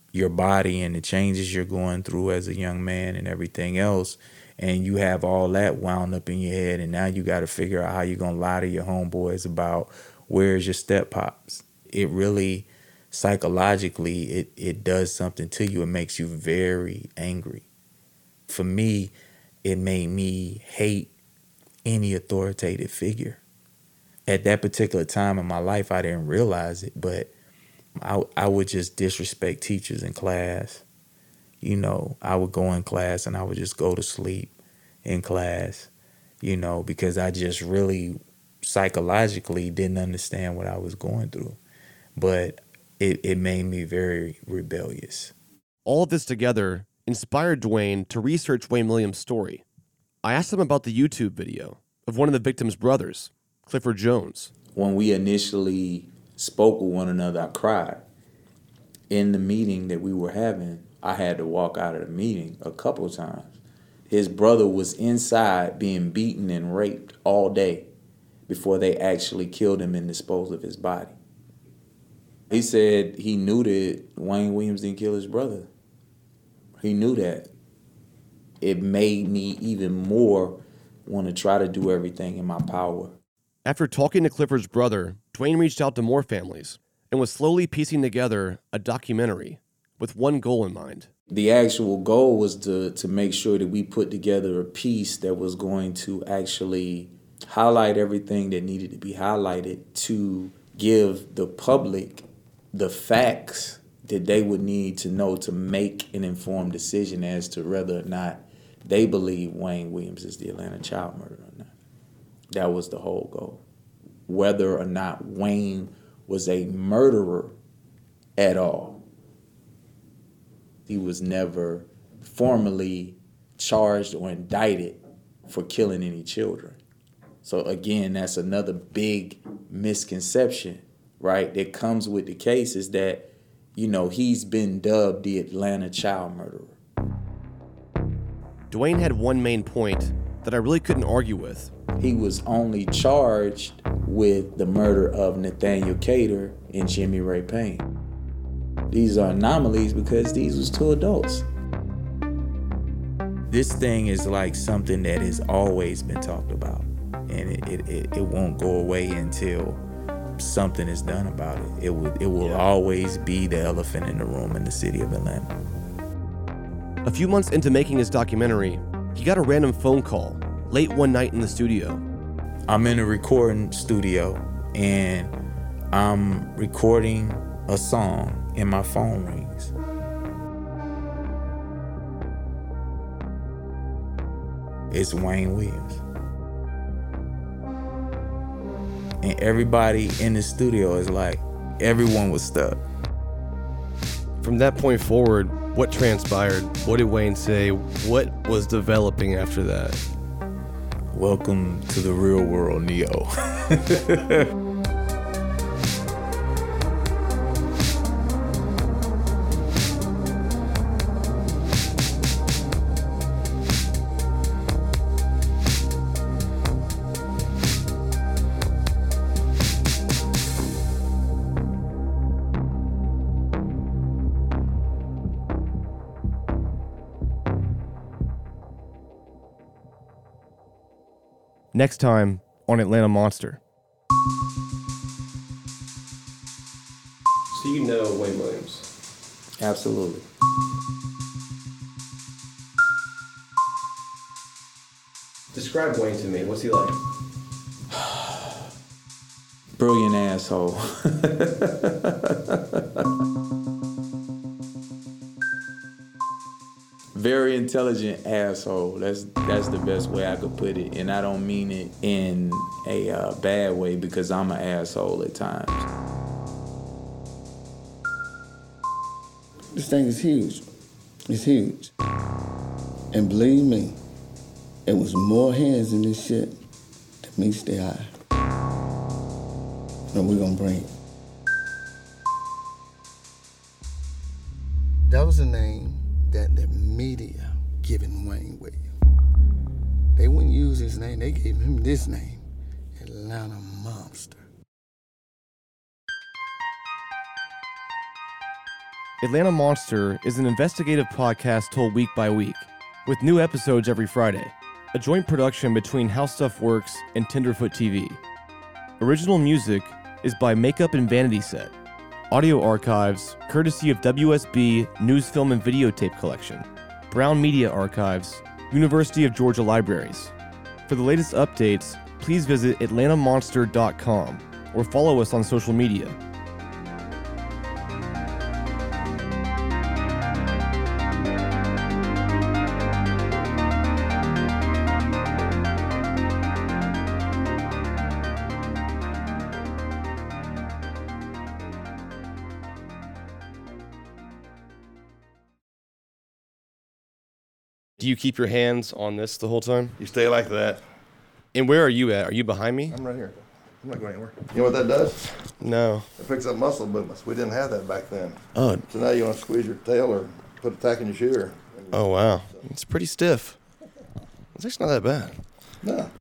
your body and the changes you're going through as a young man and everything else. And you have all that wound up in your head. And now you got to figure out how you're going to lie to your homeboys about where's your step pops. It really, psychologically, it, it does something to you. It makes you very angry. For me, it made me hate any authoritative figure. At that particular time in my life, I didn't realize it, but I, I would just disrespect teachers in class. You know, I would go in class and I would just go to sleep in class, you know, because I just really psychologically didn't understand what I was going through. But it, it made me very rebellious. All of this together inspired Dwayne to research Wayne Williams' story. I asked him about the YouTube video of one of the victim's brothers, Clifford Jones. When we initially spoke with one another, I cried. In the meeting that we were having, I had to walk out of the meeting a couple of times. His brother was inside being beaten and raped all day before they actually killed him and disposed of his body. He said he knew that Wayne Williams didn't kill his brother. He knew that. It made me even more want to try to do everything in my power. After talking to Clifford's brother, Dwayne reached out to more families and was slowly piecing together a documentary with one goal in mind. The actual goal was to, to make sure that we put together a piece that was going to actually highlight everything that needed to be highlighted to give the public the facts that they would need to know to make an informed decision as to whether or not they believe Wayne Williams is the Atlanta child murderer or not. That was the whole goal. Whether or not Wayne was a murderer at all. He was never formally charged or indicted for killing any children. So again, that's another big misconception, right, that comes with the case is that, you know, he's been dubbed the Atlanta child murderer. Dwayne had one main point that I really couldn't argue with. He was only charged with the murder of Nathaniel Cater and Jimmy Ray Payne. These are anomalies because these was two adults. This thing is like something that has always been talked about, and it, it, it, it won't go away until something is done about it. It, would, it will yeah. always be the elephant in the room in the city of Atlanta. A few months into making his documentary, he got a random phone call late one night in the studio. I'm in a recording studio, and I'm recording a song, and my phone rings. It's Wayne Williams. And everybody in the studio is like, everyone was stuck. From that point forward, what transpired? What did Wayne say? What was developing after that? Welcome to the real world, Neo. Next time on Atlanta Monster. So you know Wayne Williams? Absolutely. Describe Wayne to me. What's he like? Brilliant asshole. Very intelligent asshole. That's that's the best way I could put it. And I don't mean it in a uh, bad way because I'm an asshole at times. This thing is huge. It's huge. And believe me, it was more hands in this shit than meets the eye. And we're gonna bring it. That was a name that the media given Wayne Williams. They wouldn't use his name, they gave him this name, Atlanta Monster. Atlanta Monster is an investigative podcast told week by week, with new episodes every Friday. A joint production between How Stuff Works and Tenderfoot T V. Original music is by Makeup and Vanity Set. Audio archives, courtesy of W S B News, Film, and Videotape Collection. Brown Media Archives, University of Georgia Libraries. For the latest updates, please visit atlanta monster dot com or follow us on social media. Do you keep your hands on this the whole time? You stay like that. And where are you at? Are you behind me? I'm right here. I'm not going anywhere. You know what that does? No. It picks up muscle movements. We didn't have that back then. Oh. So now you want to squeeze your tail or put a tack in your shoe. Or, oh, wow. It's pretty stiff. It's actually not that bad. No.